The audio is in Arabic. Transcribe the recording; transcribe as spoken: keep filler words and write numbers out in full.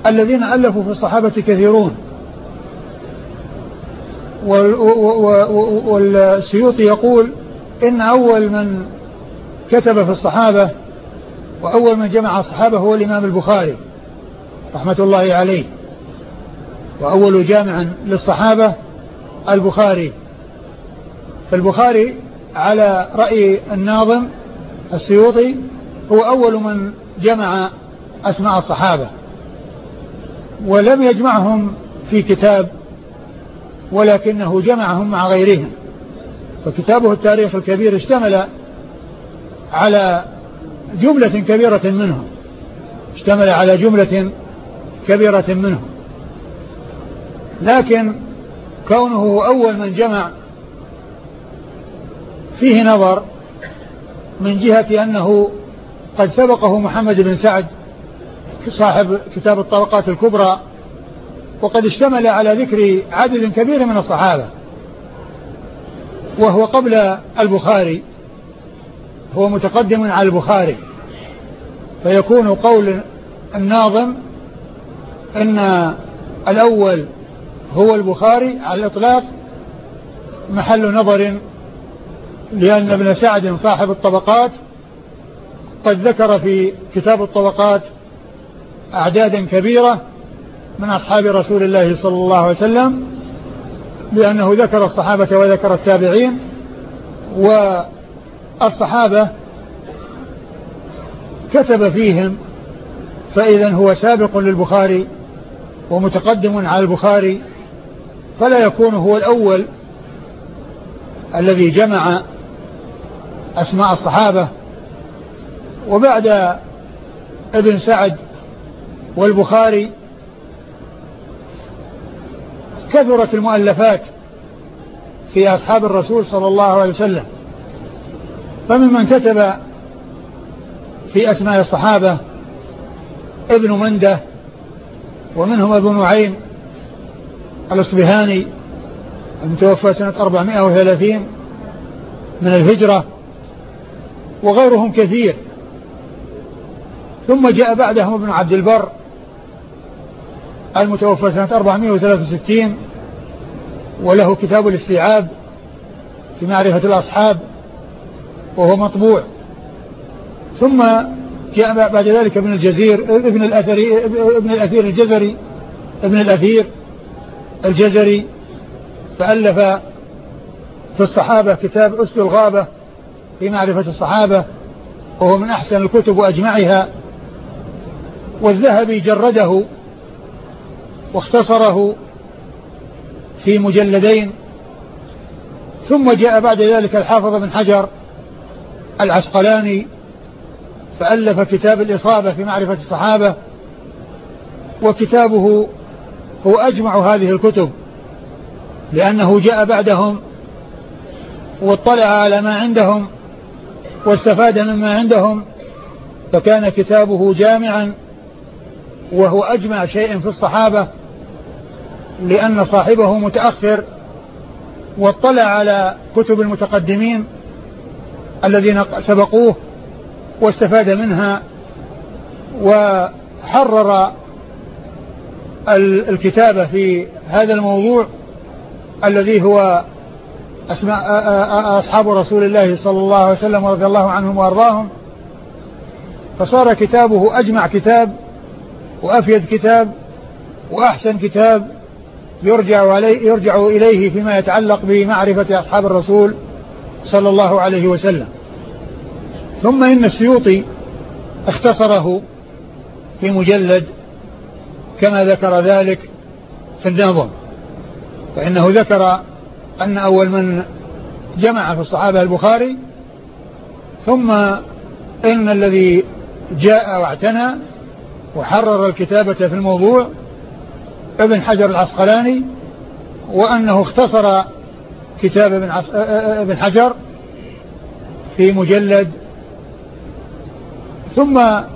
الذين ألفوا في الصحابة كثيرون، والسيوطي يقول إن أول من كتب في الصحابة وأول من جمع الصحابة هو الإمام البخاري رحمة الله عليه، وأول جامع للصحابة البخاري. فالبخاري على رأي الناظم السيوطي هو أول من جمع أسماء الصحابة، ولم يجمعهم في كتاب ولكنه جمعهم مع غيرهم. فكتابه التاريخ الكبير اشتمل على جملة كبيرة منهم اشتمل على جملة كبيرة منهم لكن كونه أول من جمع فيه نظر، من جهة أنه قد سبقه محمد بن سعد صاحب كتاب الطبقات الكبرى، وقد اشتمل على ذكر عدد كبير من الصحابة، وهو قبل البخاري، هو متقدم على البخاري، فيكون قول الناظم إن الأول هو البخاري على الإطلاق محل نظر، لأن ابن سعد صاحب الطبقات قد ذكر في كتاب الطبقات أعدادا كبيرة من أصحاب رسول الله صلى الله عليه وسلم، لأنه ذكر الصحابة وذكر التابعين، والصحابة كتب فيهم، فإذا هو سابق للبخاري ومتقدم على البخاري، فلا يكون هو الأول الذي جمع أسماء الصحابة. وبعد ابن سعد والبخاري كثرت المؤلفات في أصحاب الرسول صلى الله عليه وسلم، فممن كتب في أسماء الصحابة ابن منده، ومنهم ابن نعيم الأصبهاني المتوفى سنة أربعمائة وثلاثين من الهجرة، وغيرهم كثير. ثم جاء بعدهم ابن عبد البر المتوفى سنة أربعمائة وثلاثة وستين، وله كتاب الاستيعاب في معرفة الأصحاب وهو مطبوع. ثم جاء بعد ذلك ابن الجزير ابن الأثري ابن الأثير الجزري ابن الأثير الجزري فألف في الصحابة كتاب أسد الغابة في معرفة الصحابة، وهو من أحسن الكتب وأجمعها. والذهبي جرده واختصره في مجلدين. ثم جاء بعد ذلك الحافظ بن حجر العسقلاني فألف كتاب الإصابة في معرفة الصحابة، وكتابه هو أجمع هذه الكتب، لأنه جاء بعدهم واطلع على ما عندهم واستفاد مما عندهم، فكان كتابه جامعا وهو أجمع شيء في الصحابة، لأن صاحبه متأخر واطلع على كتب المتقدمين الذين سبقوه واستفاد منها، وحرر الكتابة في هذا الموضوع الذي هو أسماء أصحاب رسول الله صلى الله عليه وسلم ورضي الله عنهم وأرضاهم. فصار كتابه أجمع كتاب وأفيد كتاب وأحسن كتاب يرجع, عليه يرجع إليه فيما يتعلق بمعرفة أصحاب الرسول صلى الله عليه وسلم. ثم إن السيوطي اختصره في مجلد كما ذكر ذلك في النظم، فإنه ذكر أن أول من جمع في الصحابة البخاري، ثم إن الذي جاء واعتنى وحرر الكتابة في الموضوع ابن حجر العسقلاني، وأنه اختصر كتاب ابن, عس... ابن حجر في مجلد. ثم